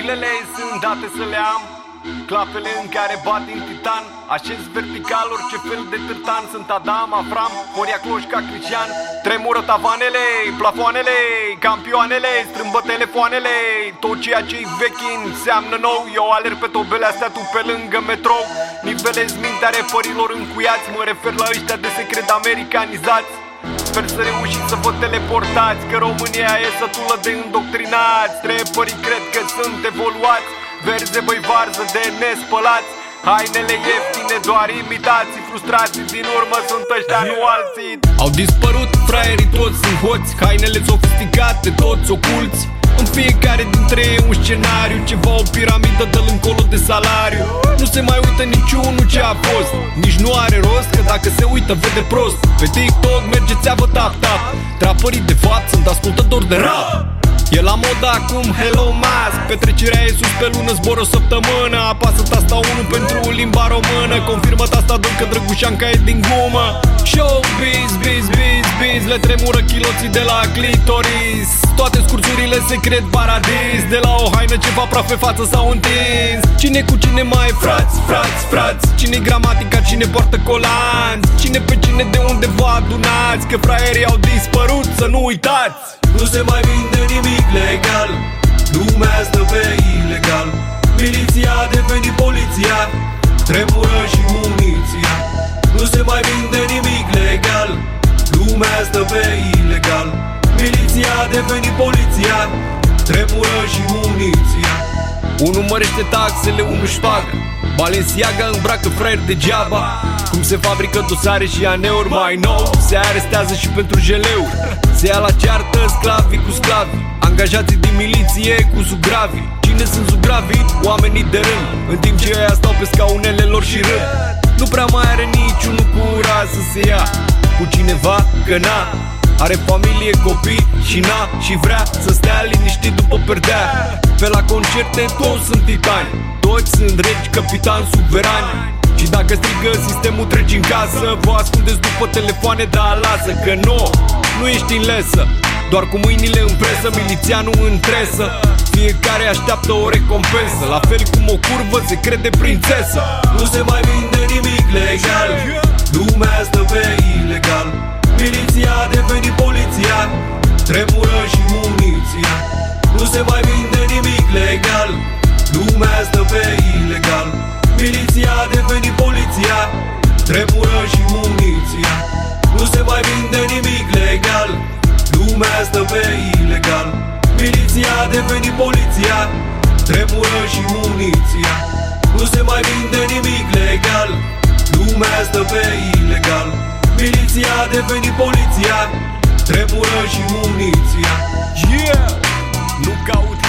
Hainele sunt date să le am, clapele în care bat din titan. Așez vertical orice fel de târtan. Sunt Adam, Avram, Horia Cloș ca Cristian. Tremură tavanele, plafoanele, campioanele, strâmbă telefoanele. Tot ceea ce-i vechi înseamnă nou. Eu alerg pe tobele astea, tu pe lângă metrou. Nivelez mintea reperilor încuiați. Mă refer la ăștia de secret americanizați. Sper să reușiți să vă teleportați, că România e sătulă de îndoctrinați. Trepării cred că sunt evoluați, verze băi varză de nespălați. Hainele ieftine, doar imitații. Frustrații din urmă sunt ăștia, nu alții. Au dispărut fraierii, toți sunt hoți. Hainele sofisticate, toți oculți. În fiecare dintre ei un scenariu, ceva, o piramidă dă-l încolo de salariu. Nu se mai uită niciunul ce a fost, nici nu are rost, că dacă se uită vede prost. Pe TikTok merge țeavă tap-tap. Trapării de fapt sunt ascultători de rap. E la modă acum Hello Mask. Petrecerea e sus pe lună, zbor o săptămână. Apasă tasta 1 pentru limba română. Confirmă tasta 2 că Drăgușanca e din gumă. Showbiz, biz, biz, biz. Le tremură chiloții de la clitoris. Toate scursurile secret paradis. De la o haină ceva prafe față s-au întins. Cine cu cine mai frați, frați, frați? Cine-i gramatica, cine poartă colanți? Cine pe cine de unde vă adunați? Că fraierii au dispărut, să nu uitați. Nu se mai vinde nimic legal, lumea stă pe ilegal. Miliția a devenit poliția, tremură și muniția. Nu se mai vinde nimic legal, lumea stă pe ilegal. Miliția a devenit poliția, tremură și muniția. Unul mărește taxele, unul își pagă. Balenciaga îmbracă fraier degeaba. Cum se fabrică dosare și aneuri mai nou. Se arestează și pentru jeleu. Se ia la ceartă sclavii cu sclavii, angajații din miliție cu sugravii. Cine sunt sugravii? Oamenii de rând. În timp ce ăia stau pe scaunele lor și râd. Nu prea mai are niciunul curaj să se ia cu cineva, că n-a. Are familie, copii și n-a. Și vrea să stea liniștit după perdea. Pe la concerte toți sunt titani, toți sunt regi, capitani, suverani. Și dacă strigă sistemul treci în casă. Vă ascundeți după telefoane, dar lasă că nu ești în lesă. Doar cu mâinile în presă, milițianul în tresă. Fiecare așteaptă o recompensă, la fel cum o curvă se crede prințesă. Nu se mai vinde nimic legal, lumea stă pe ilegal. Miliția a devenit poliția, tremură și muniția. Nu se mai vinde nimic legal, lumea stă pe ilegal. Miliția a devenit poliția, tremură și muniția. Nu se mai vinde nimic legal, lumea stă pe ilegal. Miliția a devenit poliția, tremură și muniția. Nu se mai vinde nimic legal, lumea stă pe ilegal. Miliția a devenit poliția, tremură și muniția. Yeah! Nu caut